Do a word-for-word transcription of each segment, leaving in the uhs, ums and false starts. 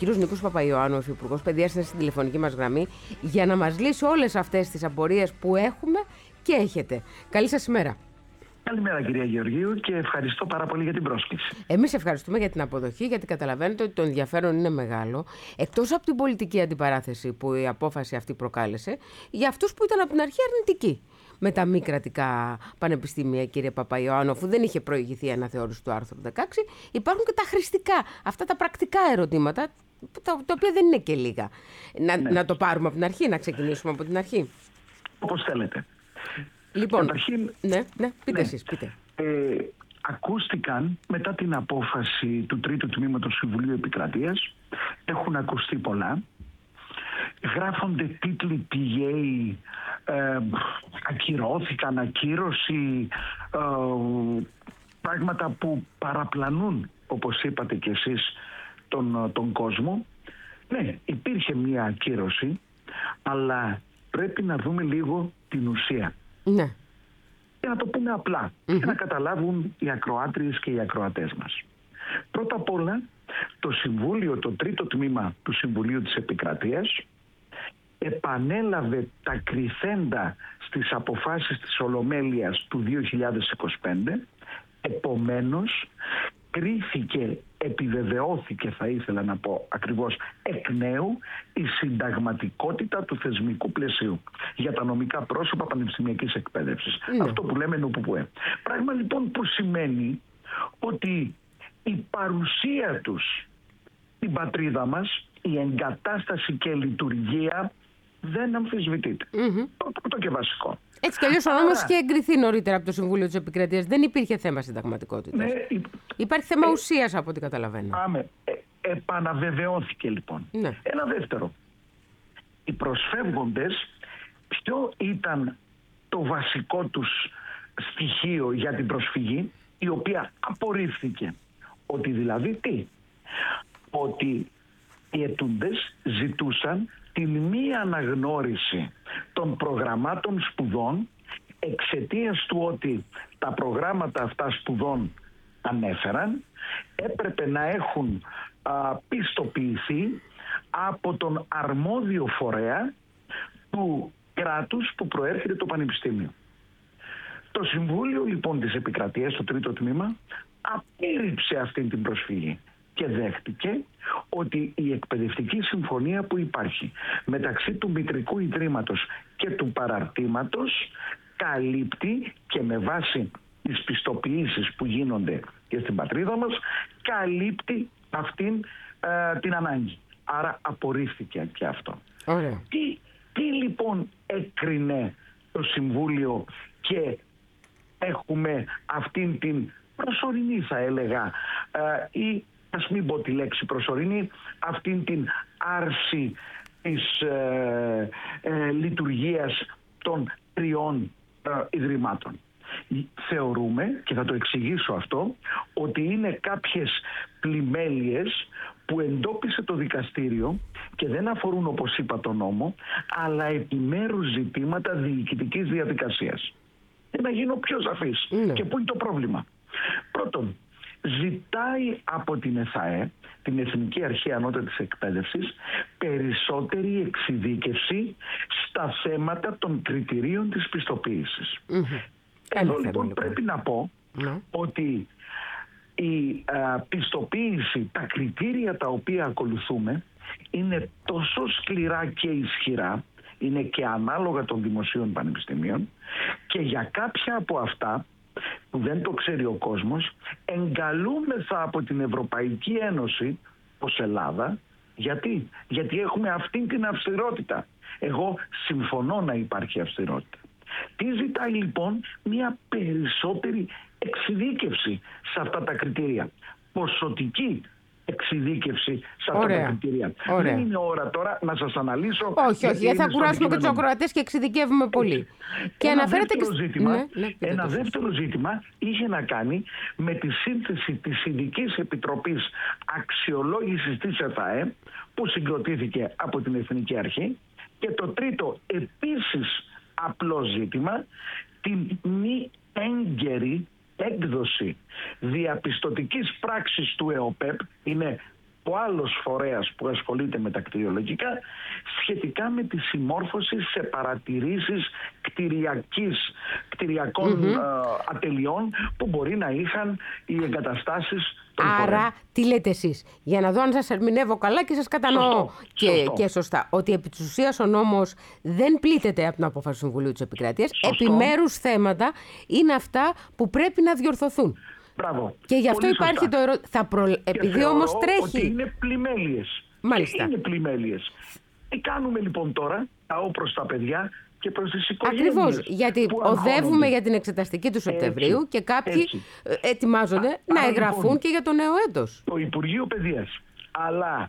κύριος Νίκος Παπαϊωάννου, ο Υφυπουργός Παιδείας, είναι στην τηλεφωνική μας γραμμή για να μας λύσει όλες αυτές τις απορίες που έχουμε και έχετε. Καλή σας ημέρα. Καλημέρα κυρία Γεωργίου και ευχαριστώ πάρα πολύ για την πρόσκληση. Εμείς ευχαριστούμε για την αποδοχή, γιατί καταλαβαίνετε ότι το ενδιαφέρον είναι μεγάλο. Εκτός από την πολιτική αντιπαράθεση που η απόφαση αυτή προκάλεσε, για αυτούς που ήταν από την αρχή αρνητικοί με τα μη κρατικά πανεπιστήμια, κύριε Παπαϊωάννου, αφού δεν είχε προηγηθεί η αναθεώρηση του άρθρου δεκαέξι, υπάρχουν και τα χρηστικά, αυτά τα πρακτικά ερωτήματα, τα, τα οποία δεν είναι και λίγα. Να, ναι. να το πάρουμε από την αρχή, να ξεκινήσουμε από την αρχή. Όπως θέλετε. Λοιπόν, καταρχήν, ναι, ναι, πείτε ναι, εσείς, πείτε. Ε, ακούστηκαν μετά την απόφαση του Τρίτου Τμήματος Συμβουλίου Επικρατείας, έχουν ακουστεί πολλά. Γράφονται τίτλοι πηγαίοι, ε, ακυρώθηκαν, ακύρωση, ε, πράγματα που παραπλανούν, όπως είπατε κι εσείς, τον, τον κόσμο. Ναι, υπήρχε μια ακύρωση, αλλά πρέπει να δούμε λίγο την ουσία. Ναι. Και να το πούμε απλά, mm-hmm. και να καταλάβουν οι ακροάτριες και οι ακροατές μας. Πρώτα απ' όλα, το Συμβούλιο, το τρίτο τμήμα του Συμβουλίου της Επικρατείας, επανέλαβε τα κριθέντα στις αποφάσεις της Ολομέλειας του δύο χιλιάδες είκοσι πέντε, επομένως κρίθηκε, επιβεβαιώθηκε, θα ήθελα να πω ακριβώς εκ νέου, η συνταγματικότητα του θεσμικού πλαισίου για τα νομικά πρόσωπα πανεπιστημιακής εκπαίδευσης. Mm. Αυτό που λέμε νοπουπουέ. Πράγμα λοιπόν που σημαίνει ότι η παρουσία τους στην πατρίδα μας, η εγκατάσταση και λειτουργία δεν αμφισβητείται. Mm-hmm. Το, το, το και βασικό. Έτσι κι αλλιώς ο νόμος είχε εγκριθεί νωρίτερα από το Συμβούλιο της Επικρατείας. Δεν υπήρχε θέμα συνταγματικότητας. Ναι, υπάρχει θέμα ε, ουσίας από ό,τι καταλαβαίνω. Πάμε. Ε, επαναβεβαιώθηκε λοιπόν. Ναι. Ένα δεύτερο. Οι προσφεύγοντες, ποιο ήταν το βασικό τους στοιχείο για την προσφυγή, η οποία απορρίφθηκε? Ότι δηλαδή τι? Ότι οι αιτούντες ζητούσαν την μη αναγνώριση των προγραμμάτων σπουδών εξαιτίας του ότι τα προγράμματα αυτά σπουδών ανέφεραν έπρεπε να έχουν α, πιστοποιηθεί από τον αρμόδιο φορέα του κράτους που προέρχεται το Πανεπιστήμιο. Το Συμβούλιο λοιπόν της Επικρατείας, το τρίτο τμήμα, απήρριψε αυτή την προσφυγή και δέχτηκε ότι η εκπαιδευτική συμφωνία που υπάρχει μεταξύ του Μητρικού Ιδρύματος και του Παραρτήματος καλύπτει, και με βάση τις πιστοποιήσεις που γίνονται και στην πατρίδα μας, καλύπτει αυτήν ε, την ανάγκη. Άρα απορρίφθηκε και αυτό. Ωραία. Τι, τι λοιπόν έκρινε το Συμβούλιο και έχουμε αυτήν την προσωρινή, θα έλεγα, ε, ή ας μην πω τη λέξη προσωρινή, αυτήν την άρση της ε, ε, λειτουργίας των τριών ε, ιδρυμάτων. Θεωρούμε, και θα το εξηγήσω αυτό, ότι είναι κάποιες πλημέλειες που εντόπισε το δικαστήριο και δεν αφορούν, όπως είπα, τον νόμο, αλλά επιμέρους ζητήματα διοικητικής διαδικασίας. Για να γίνω πιο σαφής. Mm. Και πού είναι το πρόβλημα? Πρώτον, ζητάει από την ΕΘΑΕ, την Εθνική Αρχή Ανώτατης Εκπαίδευσης, περισσότερη εξειδίκευση στα θέματα των κριτηρίων της πιστοποίησης. Mm-hmm. Εδώ λοιπόν πρέπει να πω mm-hmm. ότι η α, πιστοποίηση, τα κριτήρια τα οποία ακολουθούμε είναι τόσο σκληρά και ισχυρά, είναι και ανάλογα των δημοσίων πανεπιστημίων, και για κάποια από αυτά που δεν το ξέρει ο κόσμος, εγκαλούμεθα από την Ευρωπαϊκή Ένωση ως Ελλάδα. Γιατί? Γιατί έχουμε αυτή την αυστηρότητα. Εγώ συμφωνώ να υπάρχει αυστηρότητα. Τι ζητάει λοιπόν? Μια περισσότερη εξειδίκευση σε αυτά τα κριτήρια. Ποσοτική εξειδίκευση σε αυτά Ωραία. τα κριτήρια. Ωραία. Δεν είναι ώρα τώρα να σας αναλύσω. Όχι, όχι, δεν θα κουράσουμε και τους ακροατές και εξειδικεύουμε πολύ. Και ένα αναφέρεται και... ζήτημα, ναι, ναι, ένα δεύτερο ζήτημα είχε να κάνει με τη σύνθεση της Ειδικής Επιτροπής Αξιολόγησης της ΕΘΑΕ, που συγκροτήθηκε από την Εθνική Αρχή, και το τρίτο επίσης απλό ζήτημα, την μη έγκαιρη έκδοση διαπιστωτικής πράξης του ΕΟΠΕΠ, είναι ο άλλος φορέας που ασχολείται με τα κτηριολογικά σχετικά με τη συμμόρφωση σε παρατηρήσεις κτηριακής, κτηριακών Mm-hmm. ε, ατελειών που μπορεί να είχαν οι εγκαταστάσεις των Άρα, φορέων. τι λέτε εσείς, για να δω αν σας ερμηνεύω καλά και σας κατανοώ Σωστό, και, σωστό. και σωστά, ότι επί της ουσίας ο νόμος δεν πλήττεται από την απόφαση του Συμβουλίου της Επικρατείας. Σωστό. Επιμέρους θέματα είναι αυτά που πρέπει να διορθωθούν. Μπράβο. Και γι' αυτό Πολύ υπάρχει σωστά. το ερώτημα. Θα προ... Επειδή θεωρώ όμως τρέχει. ότι είναι πλημέλιες. Μάλιστα. Είναι πλημέλιες. Τι κάνουμε λοιπόν τώρα, πάω προς τα παιδιά και προς τις οικογένειες. Ακριβώς, γιατί που οδεύουμε αγχώνονται. για την εξεταστική του Σεπτεμβρίου Έτσι, και κάποιοι έτσι. ε, ετοιμάζονται Α, να άρα, εγγραφούν λοιπόν, και για το νέο έτος. Το Υπουργείο Παιδείας, αλλά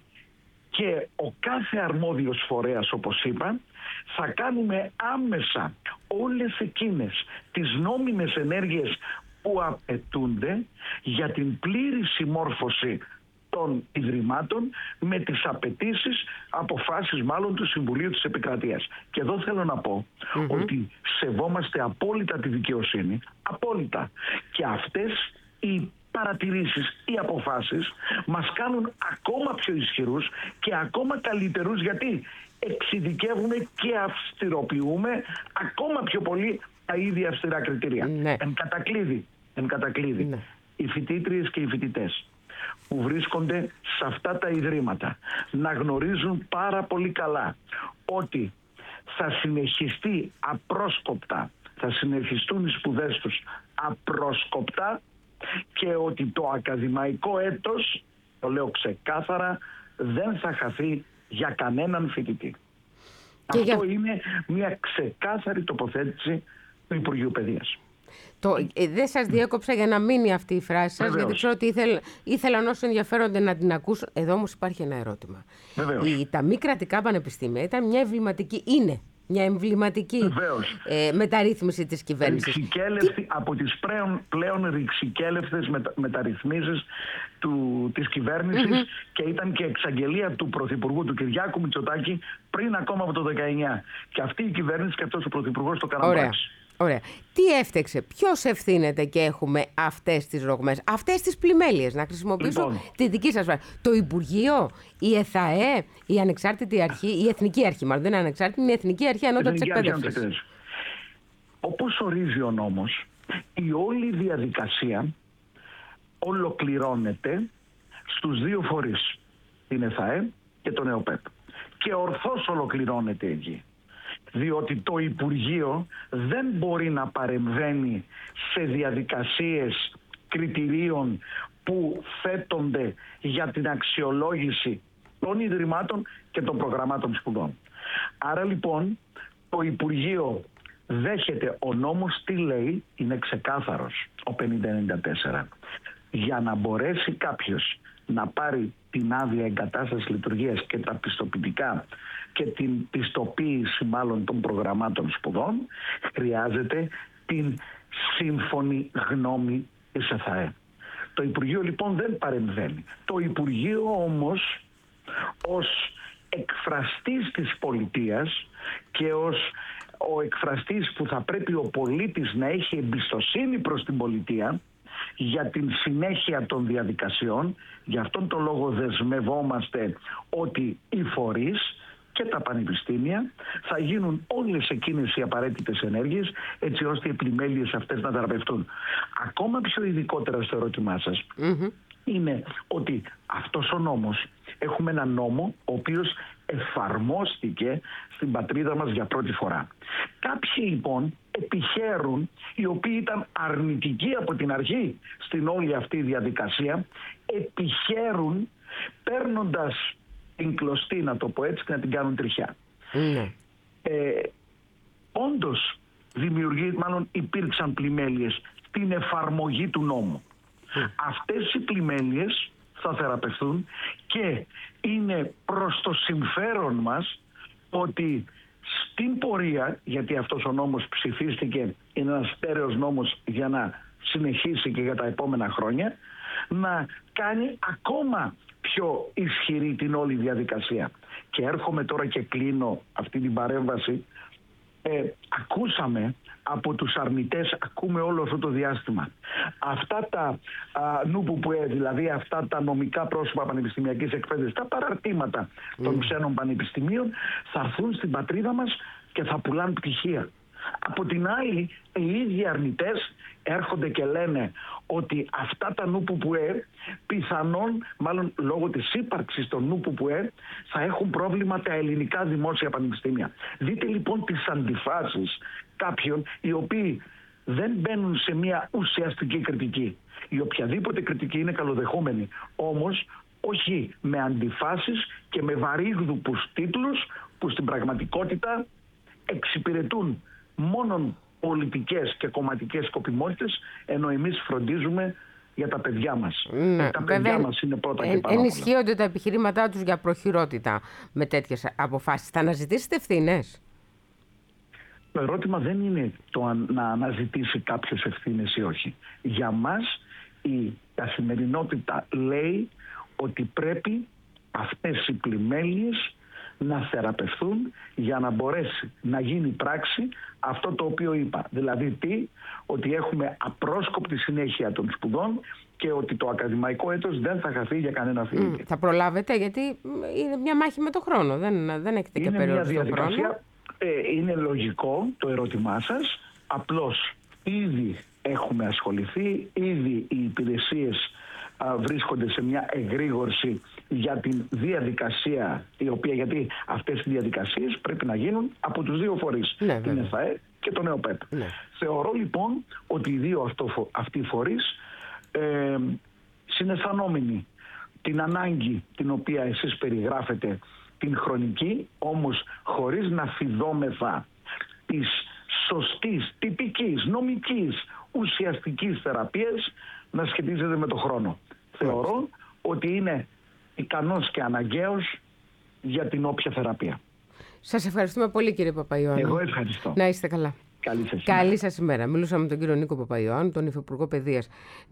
και ο κάθε αρμόδιος φορέας, όπως είπα, θα κάνουμε άμεσα όλες εκείνες τις νόμιμες ενέργειες που απαιτούνται για την πλήρη συμμόρφωση των Ιδρυμάτων με τις απαιτήσεις, αποφάσεις μάλλον του Συμβουλίου της Επικρατείας. Και εδώ θέλω να πω Mm-hmm. ότι σεβόμαστε απόλυτα τη δικαιοσύνη, απόλυτα. Και αυτές οι παρατηρήσεις, οι αποφάσεις μας κάνουν ακόμα πιο ισχυρούς και ακόμα καλύτερους, γιατί εξειδικεύουμε και αυστηροποιούμε ακόμα πιο πολύ τα ίδια αυστηρά κριτήρια. Ναι. Εν κατακλείδη, εν κατακλείδη Ναι. οι φοιτήτριες και οι φοιτητές που βρίσκονται σε αυτά τα ιδρύματα να γνωρίζουν πάρα πολύ καλά ότι θα συνεχιστεί απρόσκοπτα, θα συνεχιστούν οι σπουδές τους απρόσκοπτα και ότι το ακαδημαϊκό έτος, το λέω ξεκάθαρα, δεν θα χαθεί για κανέναν φοιτητή. Και Αυτό για... είναι μια ξεκάθαρη τοποθέτηση του Υπουργείου Παιδείας. Το, ε, δεν σας διέκοψα για να μείνει αυτή η φράση σας, Βεβαίως. γιατί ξέρω ότι ήθελ, ήθελαν όσοι ενδιαφέρονται να την ακούσουν. Εδώ όμως υπάρχει ένα ερώτημα. Η, τα μη κρατικά πανεπιστήμια ήταν μια εμβληματική, είναι μια εμβληματική ε, μεταρρύθμιση της κυβέρνησης. Τι... Από τις πλέον, πλέον ρηξικέλευτες μετα, μεταρρυθμίσεις του, της κυβέρνησης mm-hmm. και ήταν και εξαγγελία του Πρωθυπουργού του Κυριάκου Μητσοτάκη πριν ακόμα από το δεκαεννιά. Και αυτή η κυβέρνηση και αυτός ο Πρωθυπουργός το κάναν πράξη. Ωραία. Τι έφτεξε, ποιος ευθύνεται και έχουμε αυτές τις ρογμές, αυτές τις πλημέλειες, να χρησιμοποιήσω λοιπόν. τη δική σας φράση. Το Υπουργείο, η ΕΘΑΕ, η Ανεξάρτητη Αρχή, η Εθνική Αρχή, μάλλον δεν είναι ανεξάρτητη, είναι η Εθνική Αρχή Ανώτατη Εκπαίδευσης. Όπως ορίζει ο νόμος, η όλη διαδικασία ολοκληρώνεται στους δύο φορείς, την ΕΘΑΕ και τον ΕΟΠΕΠ. Και ορθώς ολοκληρώνεται εκεί. Διότι το Υπουργείο δεν μπορεί να παρεμβαίνει σε διαδικασίες κριτηρίων που θέτονται για την αξιολόγηση των Ιδρυμάτων και των προγραμμάτων σπουδών. Άρα λοιπόν το Υπουργείο δέχεται, ο νόμος τι λέει, είναι ξεκάθαρος, ο πενήντα ενενήντα τέσσερα. Για να μπορέσει κάποιος να πάρει την άδεια εγκατάστασης λειτουργίας και τα πιστοποιητικά και την πιστοποίηση μάλλον των προγραμμάτων σπουδών, χρειάζεται την σύμφωνη γνώμη της ΕΘΑΕ. Το Υπουργείο λοιπόν δεν παρεμβαίνει. Το Υπουργείο όμως ως εκφραστής της πολιτείας και ως ο εκφραστής που θα πρέπει ο πολίτης να έχει εμπιστοσύνη προς την πολιτεία για την συνέχεια των διαδικασιών, γι' αυτόν τον λόγο δεσμευόμαστε ότι οι φορείς και τα πανεπιστήμια θα γίνουν όλες εκείνες οι απαραίτητες ενέργειες έτσι ώστε οι πλημέλειες αυτές να θεραπευτούν. Ακόμα πιο ειδικότερα στο ερώτημά σας mm-hmm. είναι ότι αυτός ο νόμος, έχουμε ένα νόμο ο οποίος εφαρμόστηκε στην πατρίδα μας για πρώτη φορά. Κάποιοι λοιπόν επιχαίρουν, οι οποίοι ήταν αρνητικοί από την αρχή στην όλη αυτή διαδικασία, επιχαίρουν παίρνοντας την κλωστή, να το πω έτσι, και να την κάνουν τριχιά. Mm. Ε, όντως δημιουργεί, μάλλον υπήρξαν πλημέλειες στην εφαρμογή του νόμου. Mm. Αυτές οι πλημέλειες θα θεραπευθούν και είναι προς το συμφέρον μας ότι στην πορεία, γιατί αυτός ο νόμος ψηφίστηκε, είναι ένας στέρεος νόμος για να συνεχίσει και για τα επόμενα χρόνια, να κάνει ακόμα πιο ισχυρή την όλη διαδικασία. Και έρχομαι τώρα και κλείνω αυτή την παρέμβαση Ε, ακούσαμε από τους αρνητές, ακούμε όλο αυτό το διάστημα, αυτά τα α, νουπουπουέ, δηλαδή αυτά τα νομικά πρόσωπα πανεπιστημιακής εκπαίδευσης, τα παραρτήματα mm. των ξένων πανεπιστημίων, θα έρθουν στην πατρίδα μας και θα πουλάνε πτυχία. Από την άλλη, οι ίδιοι αρνητές έρχονται και λένε ότι αυτά τα νουπουπουέ πιθανόν, μάλλον λόγω της ύπαρξης των νουπουπουέ, θα έχουν πρόβλημα τα ελληνικά δημόσια πανεπιστήμια. Δείτε λοιπόν τις αντιφάσεις κάποιων οι οποίοι δεν μπαίνουν σε μια ουσιαστική κριτική. Η οποιαδήποτε κριτική είναι καλοδεχόμενη, όμως όχι με αντιφάσεις και με βαρύγδουπους τίτλους που στην πραγματικότητα εξυπηρετούν μόνον πολιτικές και κομματικές σκοπιμότητες, ενώ εμείς φροντίζουμε για τα παιδιά μας. Ναι, τα παιδιά βέβαια, μας είναι πρώτα εν, και πάνω. Ενισχύονται τα επιχειρήματά τους για προχειρότητα με τέτοιες αποφάσεις. Θα αναζητήσετε ευθύνες? Το ερώτημα δεν είναι το να αναζητήσει κάποιος ευθύνες ή όχι. Για μας η καθημερινότητα λέει ότι πρέπει αυτές οι πλημέλειες να θεραπευθούν για να μπορέσει να γίνει πράξη αυτό το οποίο είπα. Δηλαδή τι, ότι έχουμε απρόσκοπτη συνέχεια των σπουδών και ότι το ακαδημαϊκό έτος δεν θα χαθεί για κανένα φοιτητή. Mm, θα προλάβετε, γιατί είναι μια μάχη με το χρόνο, δεν, δεν έχετε και περιοριστικό χρόνο. Είναι μια διαδικασία, ε, είναι λογικό το ερώτημά σας, απλώς ήδη έχουμε ασχοληθεί, ήδη οι υπηρεσίες α, βρίσκονται σε μια εγρήγορση για την διαδικασία, η οποία, γιατί αυτές οι διαδικασίες πρέπει να γίνουν από τους δύο φορείς, ναι, την ΕΘΑΕ και τον ΕΟΠΕΠ. Ναι. Θεωρώ λοιπόν ότι οι δύο αυτό, αυτοί οι φορείς ε, συναισθανόμενοι την ανάγκη την οποία εσείς περιγράφετε, την χρονική, όμως χωρίς να φιδόμεθα της σωστής, τυπικής, νομικής, ουσιαστικής θεραπείας, να σχετίζεται με το χρόνο. Θεωρώ ότι είναι ικανός και αναγκαίος για την όποια θεραπεία. Σας ευχαριστούμε πολύ, κύριε Παπαϊωάννου. Εγώ ευχαριστώ. Να είστε καλά. Καλή σας ημέρα. Καλή σας ημέρα. Μιλούσαμε με τον κύριο Νίκο Παπαϊωάννου, τον Υφυπουργό Παιδείας.